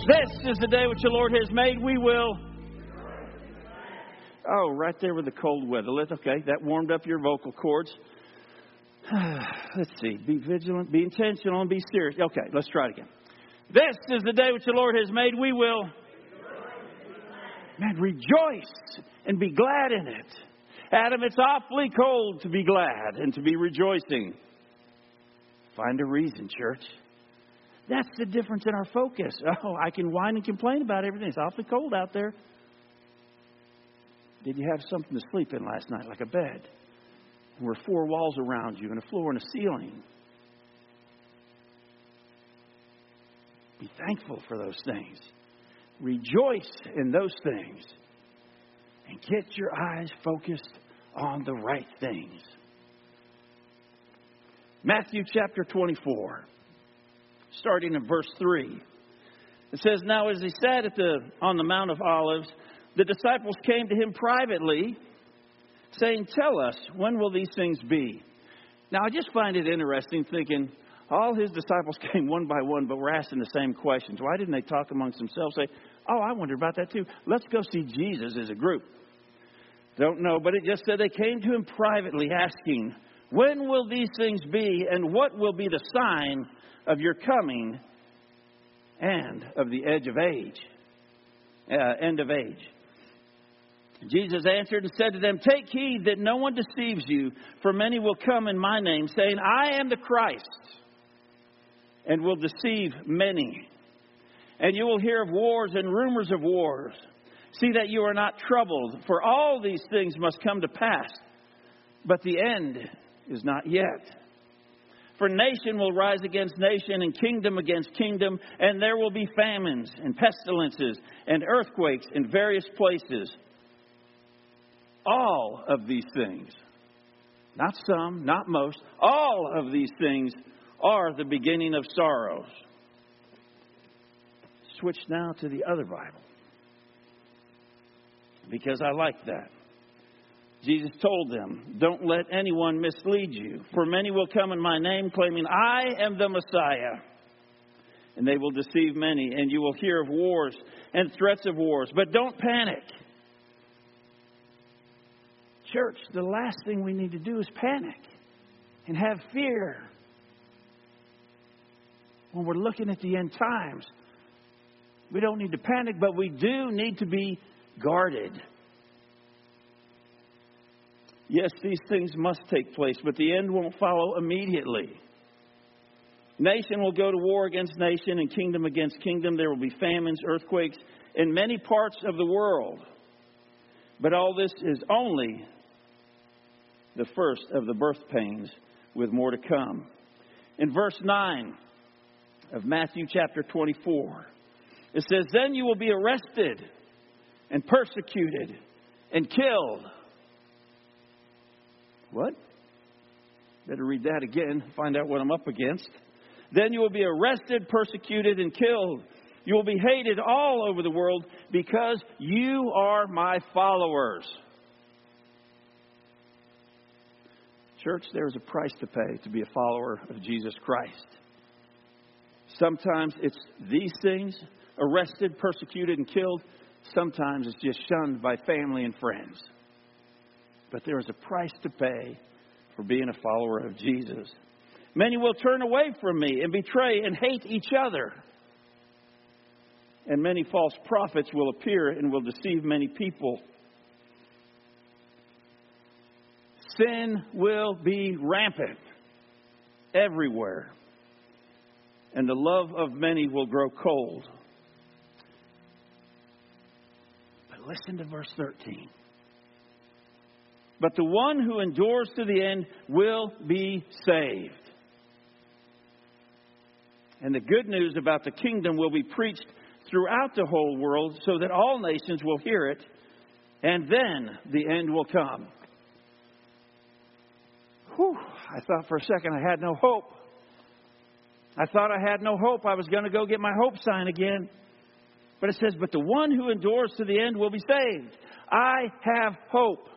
This is the day which the Lord has made. We will. Oh, right there with the cold weather. Okay, that warmed up your vocal cords. Let's see. Be vigilant, be intentional, and be serious. Okay, let's try it again. This is the day which the Lord has made. We will. Man, rejoice and be glad in it. Adam, it's awfully cold to be glad and to be rejoicing. Find a reason, church. That's the difference in our focus. Oh, I can whine and complain about everything. It's awfully cold out there. Did you have something to sleep in last night, like a bed? There were 4 walls around you and a floor and a ceiling. Be thankful for those things. Rejoice in those things. And get your eyes focused on the right things. Matthew chapter 24, starting in verse 3. It says, Now as he sat on the Mount of Olives, the disciples came to him privately, saying, Tell us, when will these things be? Now I just find it interesting thinking, all his disciples came one by one, but were asking the same questions. Why didn't they talk amongst themselves, say, oh, I wonder about that too. Let's go see Jesus as a group. Don't know, but it just said they came to him privately asking, when will these things be, and what will be the sign of your coming and of the end of age? Jesus answered and said to them, Take heed that no one deceives you, for many will come in my name, saying, I am the Christ, and will deceive many. And you will hear of wars and rumors of wars. See that you are not troubled, for all these things must come to pass, but the end is not yet. For nation will rise against nation, and kingdom against kingdom, and there will be famines and pestilences and earthquakes in various places. All of these things, not some, not most, all of these things are the beginning of sorrows. Switch now to the other Bible, because I like that. Jesus told them, Don't let anyone mislead you, for many will come in my name, claiming, I am the Messiah. And they will deceive many, and you will hear of wars and threats of wars. But don't panic. Church, the last thing we need to do is panic and have fear. When we're looking at the end times, we don't need to panic, but we do need to be guarded. Yes, these things must take place, but the end won't follow immediately. Nation will go to war against nation and kingdom against kingdom. There will be famines, earthquakes in many parts of the world. But all this is only the first of the birth pains, with more to come. In verse 9 of Matthew chapter 24, it says, Then you will be arrested and persecuted and killed. What? Better read that again, find out what I'm up against. Then you will be arrested, persecuted, and killed. You will be hated all over the world because you are my followers. Church, there is a price to pay to be a follower of Jesus Christ. Sometimes it's these things, arrested, persecuted, and killed. Sometimes it's just shunned by family and friends. But there is a price to pay for being a follower of Jesus. Many will turn away from me and betray and hate each other. And many false prophets will appear and will deceive many people. Sin will be rampant everywhere. And the love of many will grow cold. But listen to verse 13. But the one who endures to the end will be saved. And the good news about the kingdom will be preached throughout the whole world so that all nations will hear it, and then the end will come. Whew, I thought for a second I had no hope. I thought I had no hope. I was going to go get my hope sign again. But it says, but the one who endures to the end will be saved. I have hope.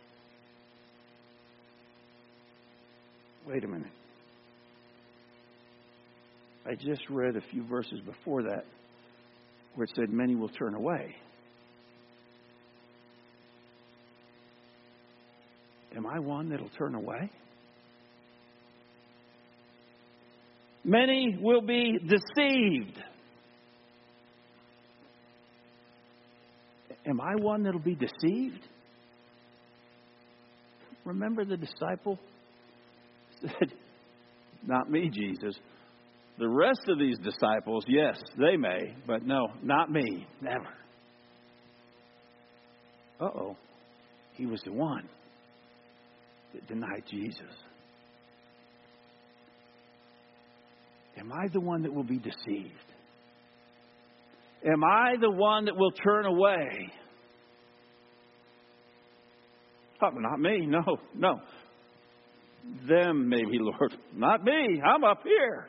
Wait a minute. I just read a few verses before that. where it said many will turn away. Am I one that'll turn away? Many will be deceived. Am I one that'll be deceived? Remember the disciple said, "Not me, Jesus. The rest of these disciples, yes, they may, but no, not me, never." Uh-oh. He was the one that denied Jesus. Am I the one that will be deceived? Am I the one that will turn away? Oh, not me. No. Them, maybe, Lord. Not me. I'm up here.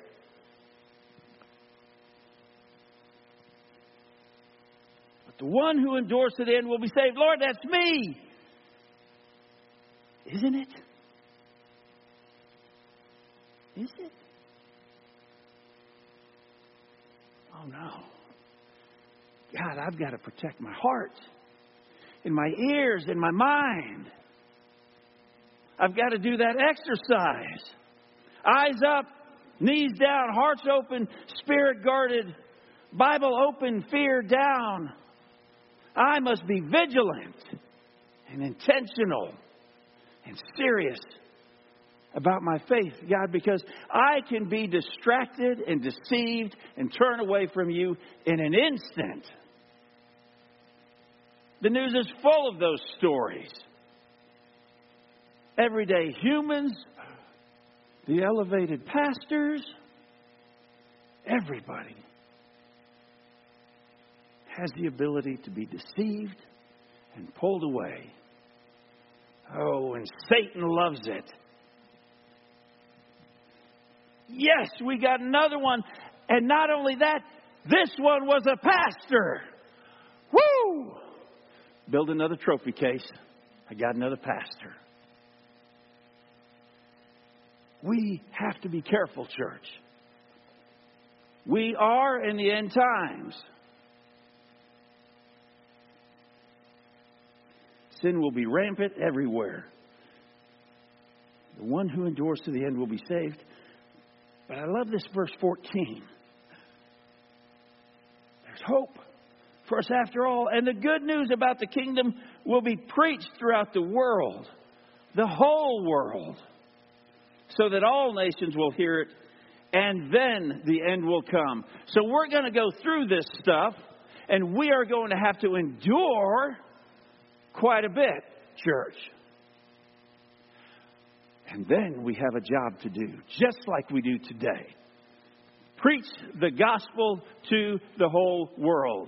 But the one who endures to the end will be saved. Lord, that's me. Isn't it? Is it? Oh, no. God, I've got to protect my heart and my ears and my mind. I've got to do that exercise. Eyes up, knees down, hearts open, spirit guarded, Bible open, fear down. I must be vigilant and intentional and serious about my faith, God, because I can be distracted and deceived and turn away from you in an instant. The news is full of those stories. Everyday humans, the elevated pastors, everybody has the ability to be deceived and pulled away. Oh, and Satan loves it. Yes, we got another one. And not only that, this one was a pastor. Woo! Build another trophy case. I got another pastor. We have to be careful, church. We are in the end times. Sin will be rampant everywhere. The one who endures to the end will be saved. But I love this verse 14. There's hope for us after all. And the good news about the kingdom will be preached throughout the world, the whole world, so that all nations will hear it, and then the end will come. So we're going to go through this stuff, and we are going to have to endure quite a bit, church. And then we have a job to do, just like we do today. Preach the gospel to the whole world.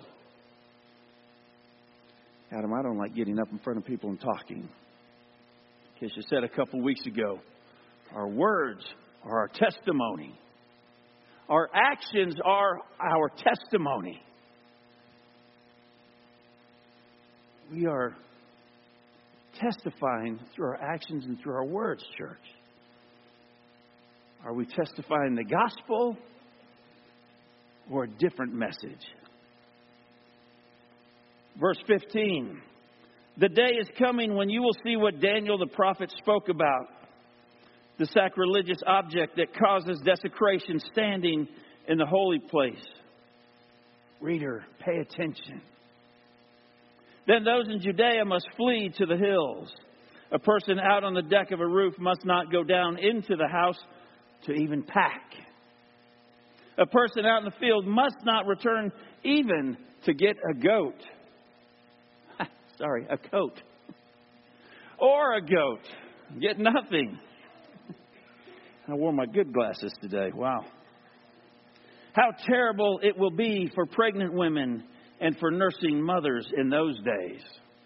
Adam, I don't like getting up in front of people and talking. Kesha said a couple weeks ago, our words are our testimony. Our actions are our testimony. We are testifying through our actions and through our words, church. Are we testifying the gospel or a different message? Verse 15. The day is coming when you will see what Daniel the prophet spoke about. The sacrilegious object that causes desecration standing in the holy place. Reader, pay attention. Then those in Judea must flee to the hills. A person out on the deck of a roof must not go down into the house to even pack. A person out in the field must not return even to get a goat. A coat. Or a goat. Get nothing. I wore my good glasses today. Wow. How terrible it will be for pregnant women and for nursing mothers in those days.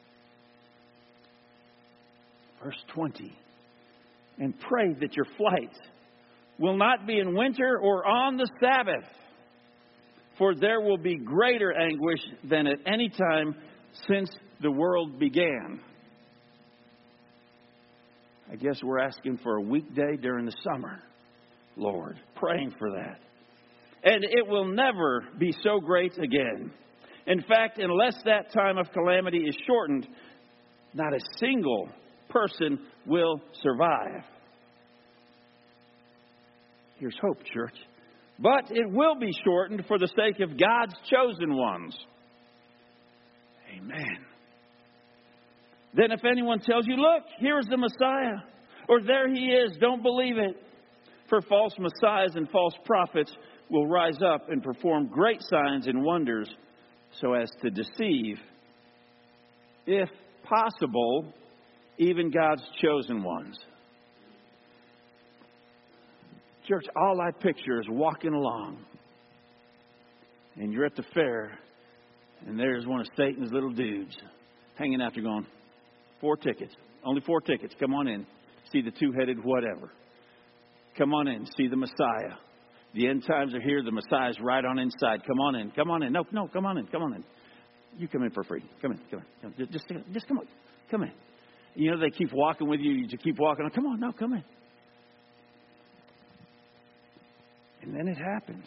Verse 20. And pray that your flight will not be in winter or on the Sabbath, for there will be greater anguish than at any time since the world began. I guess we're asking for a weekday during the summer, Lord, praying for that. And it will never be so great again. In fact, unless that time of calamity is shortened, not a single person will survive. Here's hope, church. But it will be shortened for the sake of God's chosen ones. Amen. Then if anyone tells you, look, here's the Messiah, or there he is, don't believe it. For false messiahs and false prophets will rise up and perform great signs and wonders so as to deceive, if possible, even God's chosen ones. Church, all I picture is walking along, and you're at the fair, and there's one of Satan's little dudes hanging out there going, 4 tickets. Only 4 tickets. Come on in. See the two-headed whatever. Come on in. See the Messiah. The end times are here. The Messiah's right on inside. Come on in. Come on in. No, come on in. Come on in. You come in for free. Come in. Come in. Just come on. Come in. You know, they keep walking with you. You just keep walking on. Come on. No, come in. And then it happens.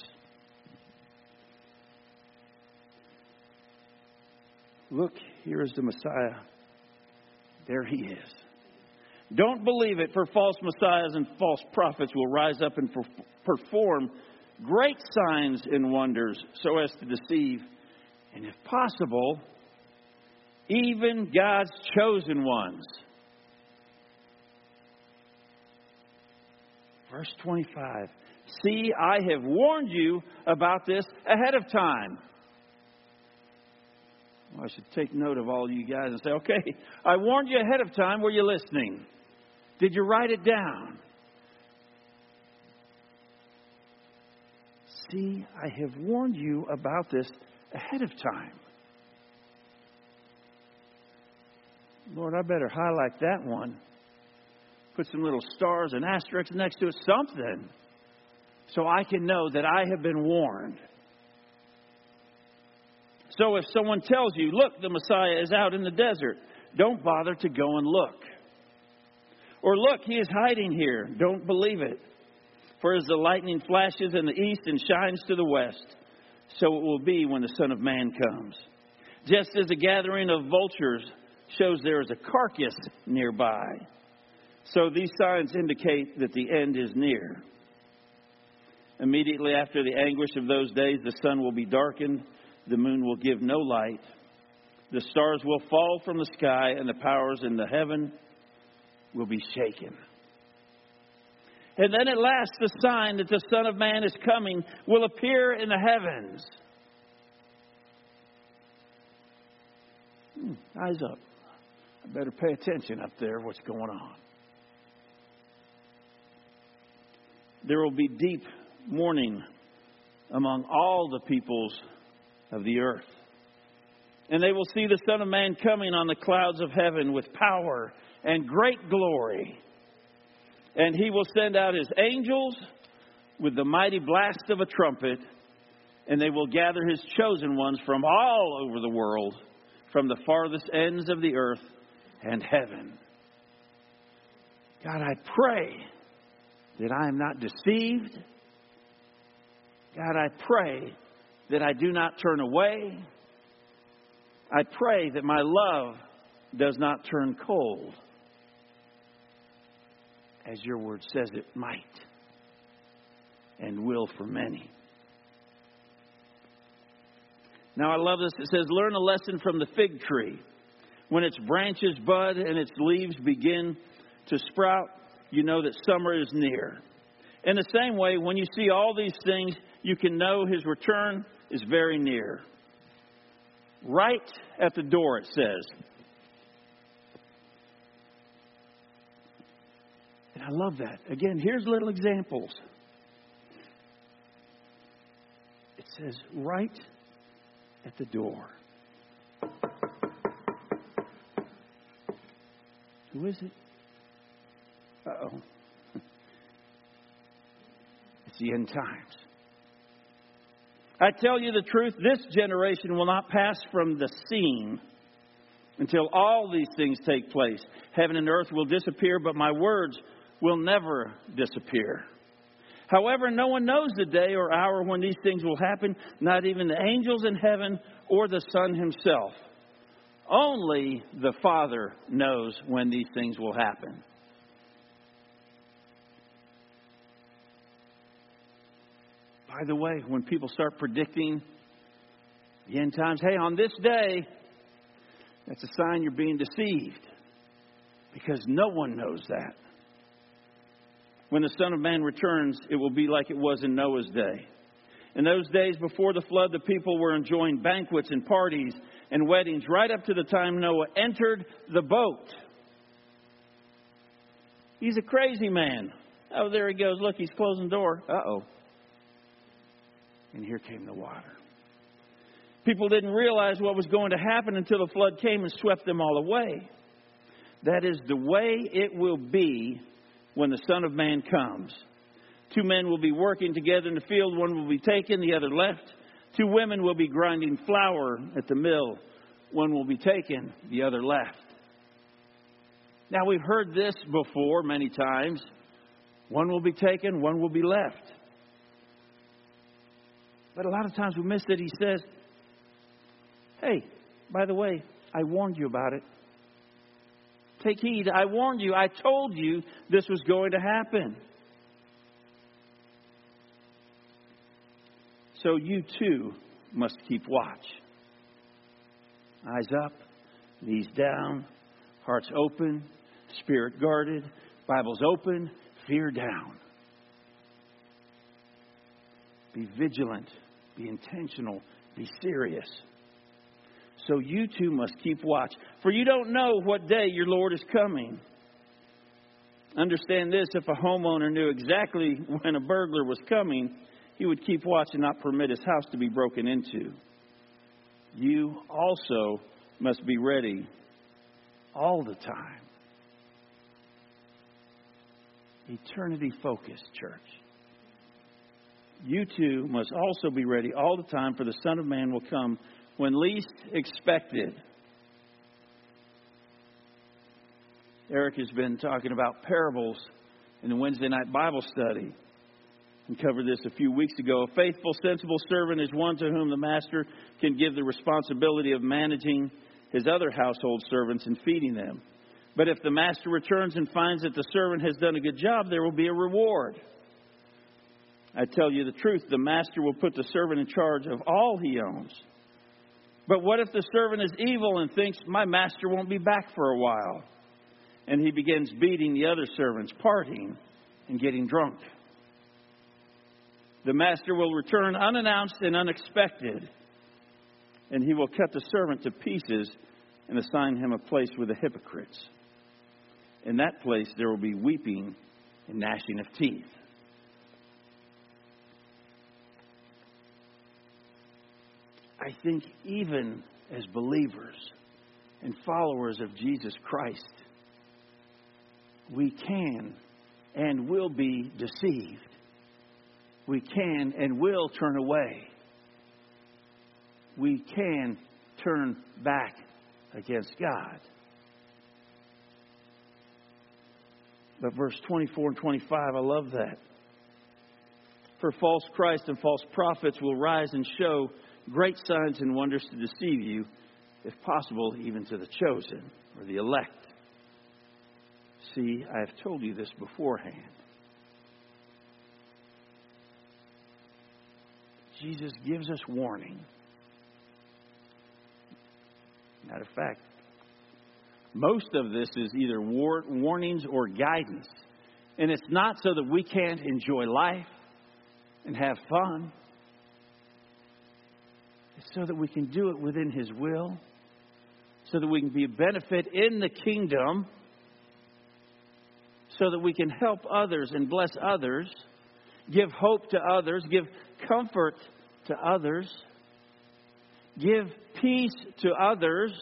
Look, here is the Messiah. There he is. Don't believe it, for false messiahs and false prophets will rise up and perform great signs and wonders so as to deceive, and if possible, even God's chosen ones. Verse 25. See, I have warned you about this ahead of time. Well, I should take note of all you guys and say, okay, I warned you ahead of time. Were you listening? Did you write it down? See, I have warned you about this ahead of time. Lord, I better highlight that one. Put some little stars and asterisks next to it, something, so I can know that I have been warned. So if someone tells you, look, the Messiah is out in the desert, don't bother to go and look. Or look, he is hiding here. Don't believe it. For as the lightning flashes in the east and shines to the west, so it will be when the Son of Man comes. Just as a gathering of vultures shows there is a carcass nearby, so these signs indicate that the end is near. Immediately after the anguish of those days, the sun will be darkened, the moon will give no light, the stars will fall from the sky, and the powers in the heaven will be shaken. And then at last the sign that the Son of Man is coming will appear in the heavens. Eyes up. I better pay attention up there, what's going on. There will be deep mourning among all the peoples of the earth. And they will see the Son of Man coming on the clouds of heaven with power and great glory. And he will send out his angels with the mighty blast of a trumpet, and they will gather his chosen ones from all over the world, from the farthest ends of the earth and heaven. God, I pray that I am not deceived. God, I pray that I do not turn away. I pray that my love does not turn cold, as your word says it might and will for many. Now I love this. It says, learn a lesson from the fig tree. When its branches bud and its leaves begin to sprout, you know that summer is near. In the same way, when you see all these things, you can know his return is very near. Right at the door, it says. And I love that. Again, here's little examples. It says, right at the door. Who is it? Uh-oh. It's the end times. I tell you the truth, this generation will not pass from the scene until all these things take place. Heaven and earth will disappear, but my words will never disappear. However, no one knows the day or hour when these things will happen, not even the angels in heaven or the Son himself. Only the Father knows when these things will happen. By the way, when people start predicting the end times, hey, on this day, that's a sign you're being deceived. Because no one knows that. When the Son of Man returns, it will be like it was in Noah's day. In those days before the flood, the people were enjoying banquets and parties and weddings right up to the time Noah entered the boat. He's a crazy man. Oh, there he goes. Look, he's closing the door. Uh-oh. And here came the water. People didn't realize what was going to happen until the flood came and swept them all away. That is the way it will be when the Son of Man comes. 2 men will be working together in the field. One will be taken, the other left. 2 women will be grinding flour at the mill. One will be taken, the other left. Now, we've heard this before many times. One will be taken, one will be left. But a lot of times we miss that he says, hey, by the way, I warned you about it. Take heed. I warned you. I told you this was going to happen. So you too must keep watch. Eyes up, knees down, hearts open, spirit guarded, Bibles open, fear down. Be vigilant, be intentional, be serious. So you too must keep watch. For you don't know what day your Lord is coming. Understand this, if a homeowner knew exactly when a burglar was coming, he would keep watch and not permit his house to be broken into. You also must be ready all the time. Eternity focused, church. You too must also be ready all the time, for the Son of Man will come when least expected. Eric has been talking about parables in the Wednesday night Bible study. We covered this a few weeks ago. A faithful, sensible servant is one to whom the master can give the responsibility of managing his other household servants and feeding them. But if the master returns and finds that the servant has done a good job, there will be a reward. I tell you the truth, the master will put the servant in charge of all he owns. But what if the servant is evil and thinks, my master won't be back for a while? And he begins beating the other servants, partying, and getting drunk. The master will return unannounced and unexpected, and he will cut the servant to pieces and assign him a place with the hypocrites. In that place there will be weeping and gnashing of teeth. I think even as believers and followers of Jesus Christ, we can and will be deceived. We can and will turn away. We can turn back against God. But verse 24 and 25, I love that. For false Christ and false prophets will rise and show great signs and wonders to deceive you, if possible, even to the chosen or the elect. See, I have told you this beforehand. Jesus gives us warning. Matter of fact, most of this is either warnings or guidance. And it's not so that we can't enjoy life and have fun. It's so that we can do it within His will. So that we can be a benefit in the kingdom. So that we can help others and bless others. Give hope to others. Give comfort to others. Give peace to others.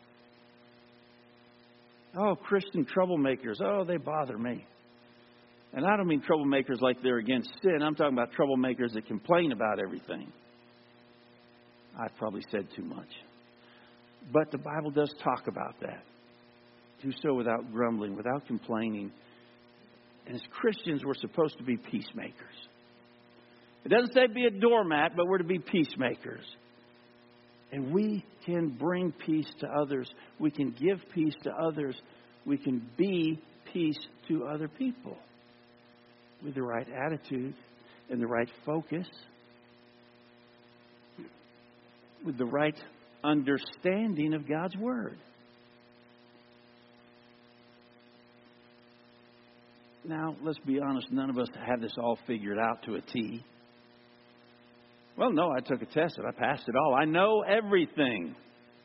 Oh, Christian troublemakers. Oh, they bother me. And I don't mean troublemakers like they're against sin. I'm talking about troublemakers that complain about everything. I've probably said too much. But the Bible does talk about that. Do so without grumbling, without complaining. And as Christians, we're supposed to be peacemakers. It doesn't say be a doormat, but we're to be peacemakers. And we can bring peace to others. We can give peace to others. We can be peace to other people with the right attitude and the right focus, with the right understanding of God's Word. Now, let's be honest, none of us have this all figured out to a T. Well, no, I took a test and I passed it all. I know everything.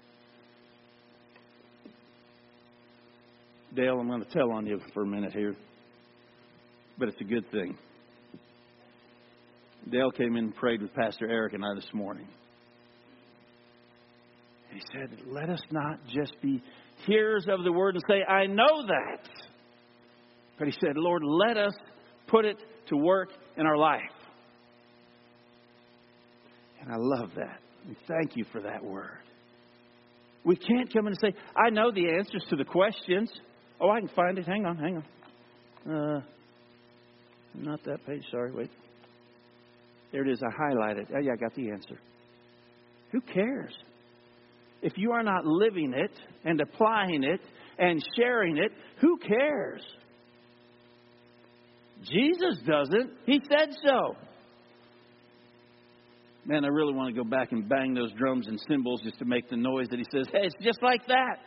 Dale, I'm going to tell on you for a minute here, but it's a good thing. Dale came in and prayed with Pastor Eric and I this morning. He said, let us not just be hearers of the word and say, I know that. But he said, Lord, let us put it to work in our life. And I love that. And thank you for that word. We can't come in and say, I know the answers to the questions. Oh, I can find it. Hang on. Not that page. Sorry, wait. There it is. I highlighted. Oh, yeah, I got the answer. Who cares? If you are not living it and applying it and sharing it, who cares? Jesus doesn't. He said so. Man, I really want to go back and bang those drums and cymbals just to make the noise that he says, hey, it's just like that.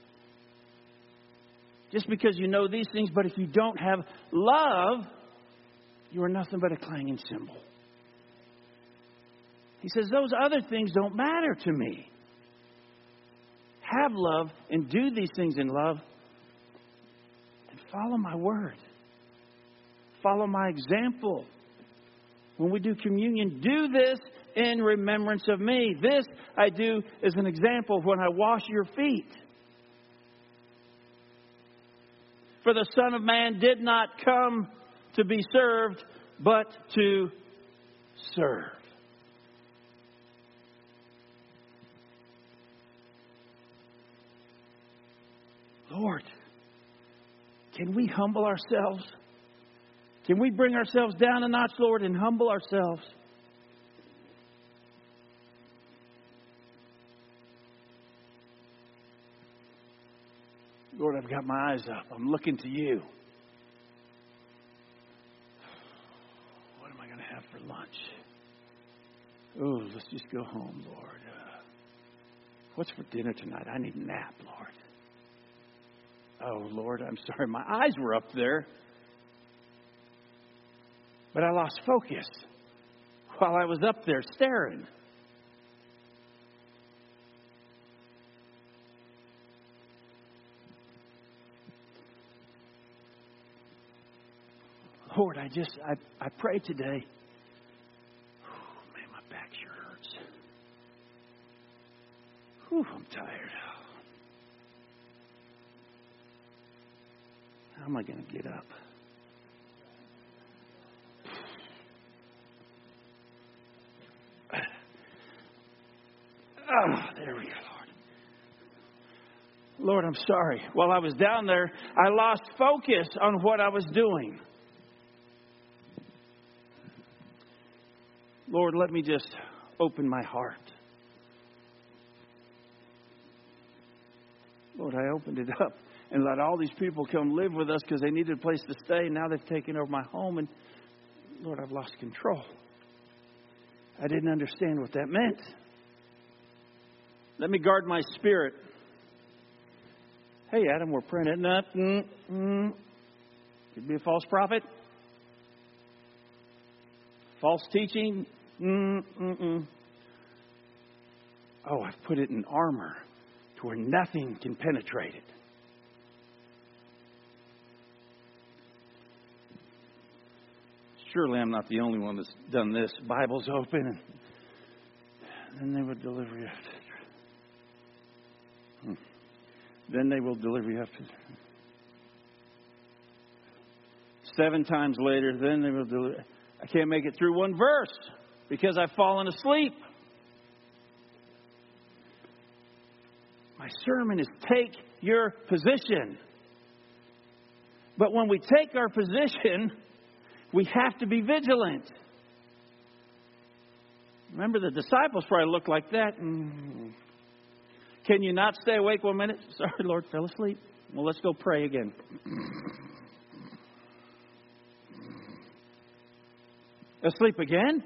Just because you know these things, but if you don't have love, you are nothing but a clanging cymbal. He says, those other things don't matter to me. Have love and do these things in love. And follow my word. Follow my example. When we do communion, do this in remembrance of me. This I do as an example when I wash your feet. For the Son of Man did not come to be served, but to serve. Lord, can we humble ourselves? Can we bring ourselves down a notch, Lord, and humble ourselves? Lord, I've got my eyes up. I'm looking to you. What am I going to have for lunch? Oh, let's just go home, Lord. What's for dinner tonight? I need a nap, Lord. Oh, Lord, I'm sorry. My eyes were up there. But I lost focus while I was up there staring. Lord, I pray today. Oh, man, my back sure hurts. Whew, I'm tired. How am I going to get up? Oh, there we go, Lord. Lord, I'm sorry. While I was down there, I lost focus on what I was doing. Lord, let me just open my heart. Lord, I opened it up and let all these people come live with us because they needed a place to stay. Now they've taken over my home, and Lord, I've lost control. I didn't understand what that meant. Let me guard my spirit. Hey, Adam, we're praying it. Could be a false prophet. False teaching. Oh, I've put it in armor to where nothing can penetrate it. Surely I'm not the only one that's done this. Bible's open, and then they would deliver you. Then they will deliver you after. 7 times later, then they will deliver. I can't make it through one verse because I've fallen asleep. My sermon is take your position. But when we take our position, we have to be vigilant. Remember, the disciples probably looked like that. Can you not stay awake 1 minute? Sorry, Lord, fell asleep. Well, let's go pray again. Asleep again?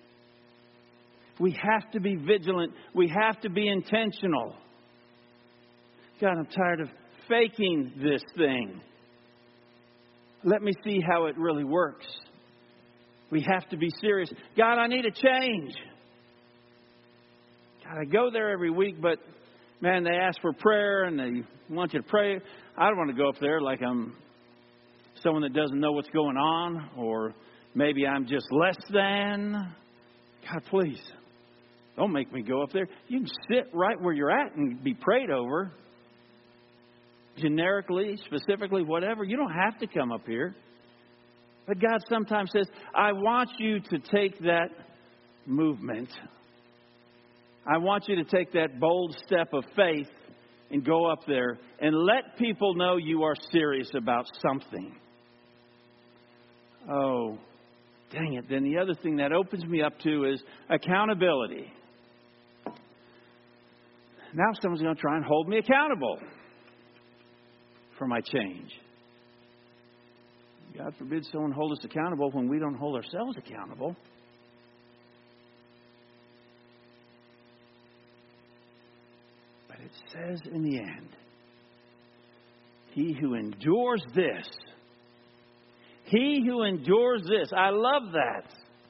We have to be vigilant. We have to be intentional. God, I'm tired of faking this thing. Let me see how it really works. We have to be serious. God, I need a change. God, I go there every week, but man, they ask for prayer and they want you to pray. I don't want to go up there like I'm someone that doesn't know what's going on, or maybe I'm just less than. God, please, don't make me go up there. You can sit right where you're at and be prayed over. Generically, specifically, whatever. You don't have to come up here. But God sometimes says, I want you to take that movement. I want you to take that bold step of faith and go up there and let people know you are serious about something. Oh, dang it. Then the other thing that opens me up to is accountability. Now someone's going to try and hold me accountable for my change. God forbid someone hold us accountable when we don't hold ourselves accountable. But it says in the end, he who endures this, I love that.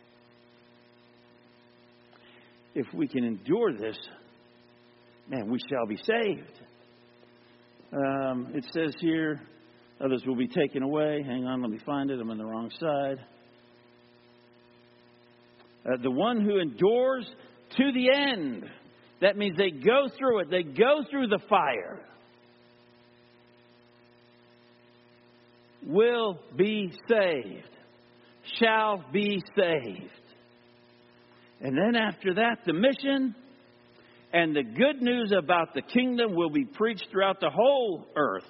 If we can endure this, man, we shall be saved. It says here, others will be taken away. Hang on, let me find it. I'm on the wrong side. The one who endures to the end. That means they go through it. They go through the fire. Will be saved. Shall be saved. And then after that, the mission and the good news about the kingdom will be preached throughout the whole earth,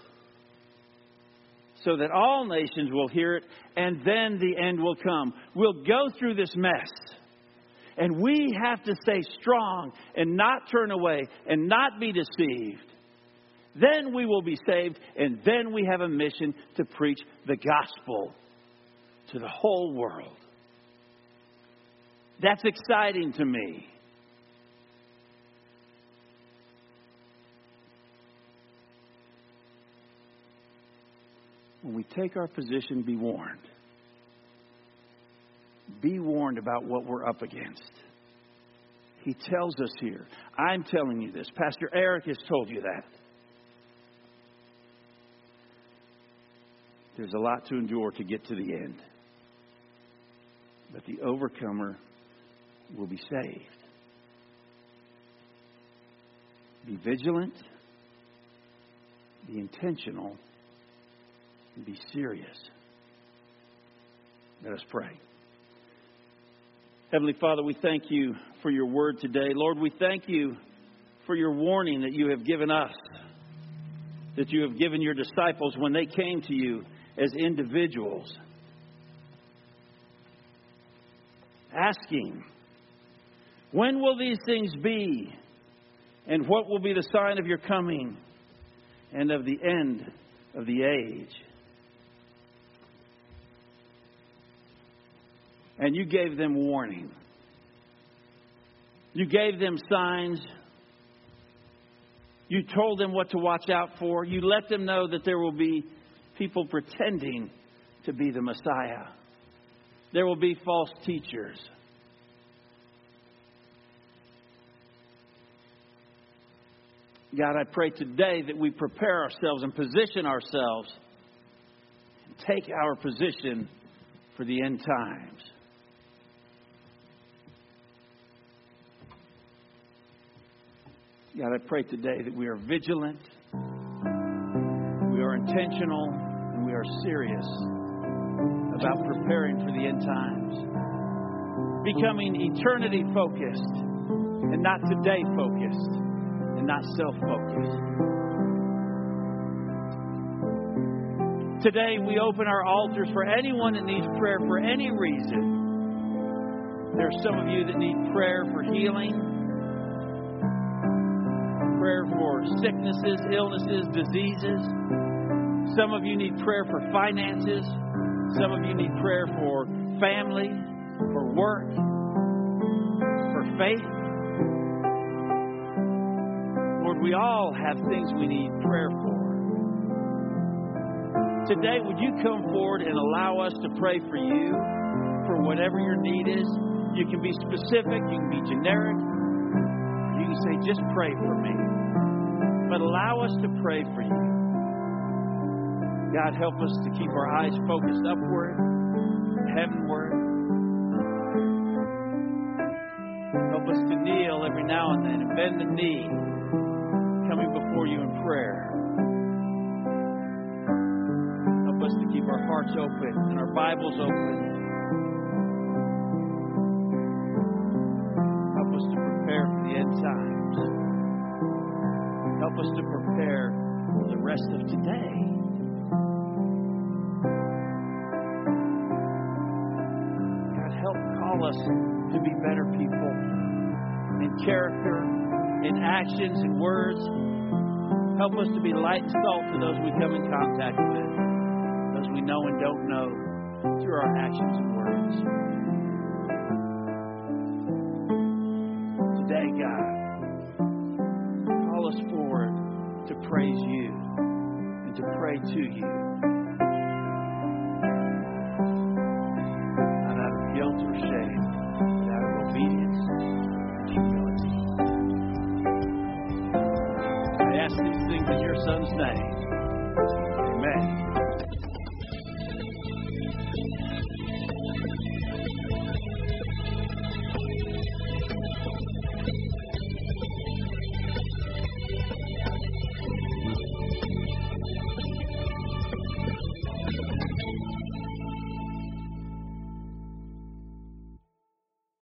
so that all nations will hear it, and then the end will come. We'll go through this mess, and we have to stay strong and not turn away and not be deceived. Then we will be saved, and then we have a mission to preach the gospel to the whole world. That's exciting to me. When we take our position, be warned. Be warned about what we're up against. He tells us here. I'm telling you this. Pastor Eric has told you that. There's a lot to endure to get to the end. But the overcomer will be saved. Be vigilant. Be intentional. And be serious. Let us pray. Heavenly Father, we thank you for your word today. Lord, we thank you for your warning that you have given us, that you have given your disciples when they came to you as individuals, asking, when will these things be? And what will be the sign of your coming and of the end of the age? And you gave them warning. You gave them signs. You told them what to watch out for. You let them know that there will be people pretending to be the Messiah. There will be false teachers. God, I pray today that we prepare ourselves and position ourselves and take our position for the end times. God, I pray today that we are vigilant, we are intentional, and we are serious about preparing for the end times. Becoming eternity focused and not today focused and not self-focused. Today we open our altars for anyone that needs prayer for any reason. There are some of you that need prayer for healing, prayer for sicknesses, illnesses, diseases. Some of you need prayer for finances. Some of you need prayer for family, for work, for faith. Lord, we all have things we need prayer for. Today, would you come forward and allow us to pray for you for whatever your need is? You can be specific, you can be generic. You can say, just pray for me. But allow us to pray for you. God, help us to keep our eyes focused upward, heavenward. Help us to kneel every now and then and bend the knee, coming before you in prayer. Help us to keep our hearts open and our Bibles open. Help us to prepare for the end times. Help us to prepare for the rest of today. God, help call us to be better people in character, in actions, in words. Help us to be light and salt to those we come in contact with, those we know and don't know, through our actions and words. Today, God, call us forward to praise you and to pray to you. Not out of guilt or shame, but out of obedience and humility. I ask these things in your Son's name.